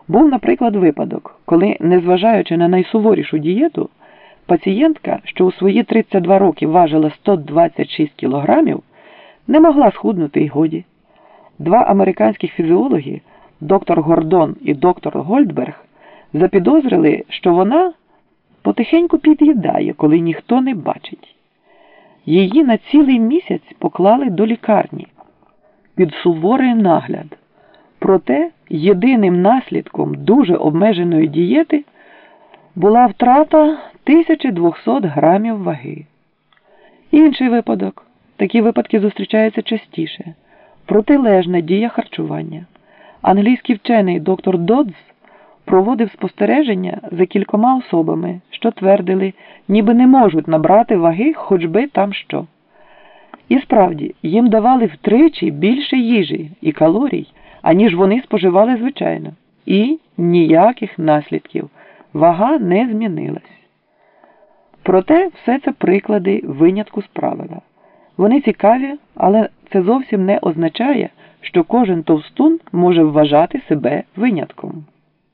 Був, наприклад, випадок, коли, незважаючи на найсуворішу дієту, пацієнтка, що у свої 32 роки важила 126 кілограмів, не могла схуднути й годі. Два американських фізіологи, доктор Гордон і доктор Гольдберг, запідозрили, що вона потихеньку під'їдає, коли ніхто не бачить. Її на цілий місяць поклали до лікарні під суворий нагляд. Проте єдиним наслідком дуже обмеженої дієти була втрата 1200 грамів ваги. Інший випадок. Такі випадки зустрічаються частіше. Протилежна дія харчування. Англійський вчений доктор Доддс проводив спостереження за кількома особами, що твердили, ніби не можуть набрати ваги, хоч би там що. І справді, їм давали втричі більше їжі і калорій, аніж вони споживали звичайно. І ніяких наслідків. Вага не змінилась. Проте все це приклади винятку з правила. Вони цікаві, але це зовсім не означає, що кожен товстун може вважати себе винятком.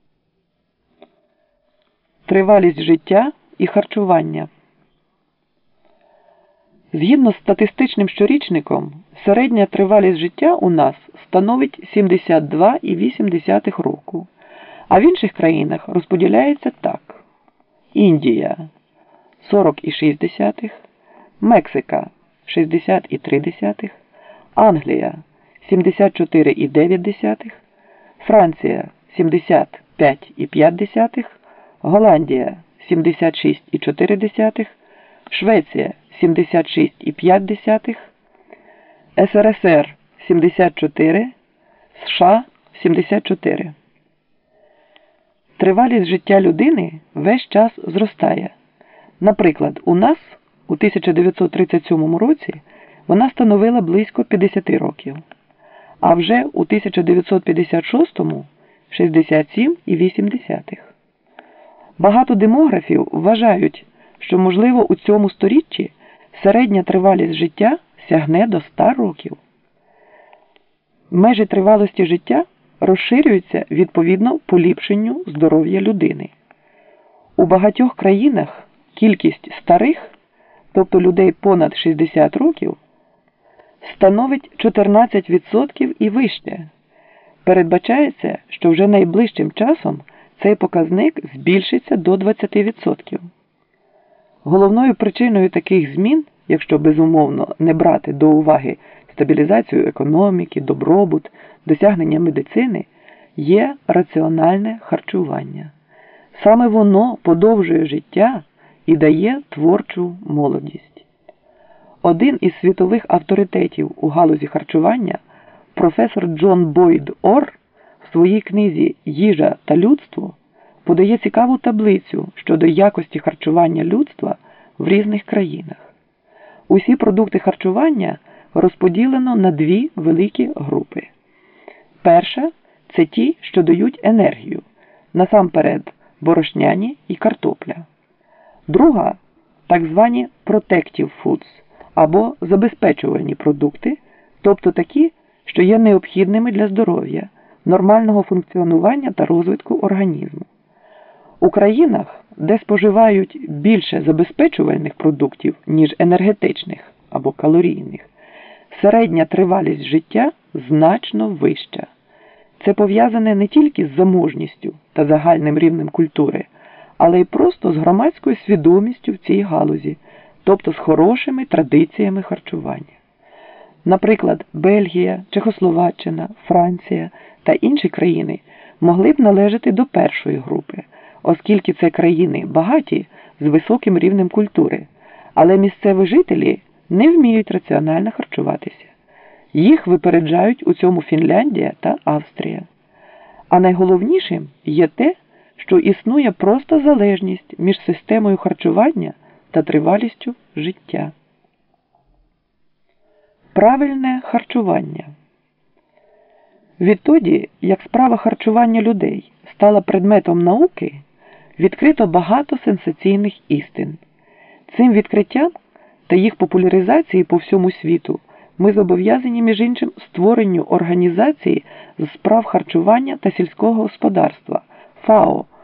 Тривалість життя і харчування. Згідно з статистичним щорічником, середня тривалість життя у нас становить 72,8 року, а в інших країнах розподіляється так. Індія – 40,6, Мексика – 60,3, Англія – 74,9, Франція – 75,5, Голландія – 76,4, Швеція – 76,5, СРСР – 74, США – 74. Тривалість життя людини весь час зростає. Наприклад, у нас у 1937 році вона становила близько 50 років, а вже у 1956-му – 67,8. Багато демографів вважають, що, можливо, у цьому сторіччі середня тривалість життя сягне до 100 років. Межі тривалості життя розширюються відповідно поліпшенню здоров'я людини. У багатьох країнах кількість старих, тобто людей понад 60 років, становить 14% і вище. Передбачається, що вже найближчим часом цей показник збільшиться до 20%. Головною причиною таких змін, якщо безумовно не брати до уваги стабілізацію економіки, добробут, досягнення медицини, є раціональне харчування. Саме воно подовжує життя і дає творчу молодість. Один із світових авторитетів у галузі харчування, професор Джон Бойд Орр, в своїй книзі «Їжа та людство» подає цікаву таблицю щодо якості харчування людства в різних країнах. Усі продукти харчування розподілено на дві великі групи. Перша – це ті, що дають енергію, насамперед борошняні і картопля. Друга – так звані protective foods, або забезпечувальні продукти, тобто такі, що є необхідними для здоров'я, нормального функціонування та розвитку організму. У країнах, де споживають більше забезпечувальних продуктів, ніж енергетичних або калорійних, середня тривалість життя значно вища. Це пов'язане не тільки з заможністю та загальним рівнем культури, але й просто з громадською свідомістю в цій галузі, тобто з хорошими традиціями харчування. Наприклад, Бельгія, Чехословаччина, Франція та інші країни могли б належати до першої групи, оскільки це країни багаті з високим рівнем культури, але місцеві жителі не вміють раціонально харчуватися. Їх випереджають у цьому Фінляндія та Австрія. А найголовнішим є те, що існує просто залежність між системою харчування та тривалістю життя. Правильне харчування. Відтоді, як справа харчування людей стала предметом науки, відкрито багато сенсаційних істин. Цим відкриттям та їх популяризації по всьому світу ми зобов'язані, між іншим, створенню організації з справ харчування та сільського господарства ФАО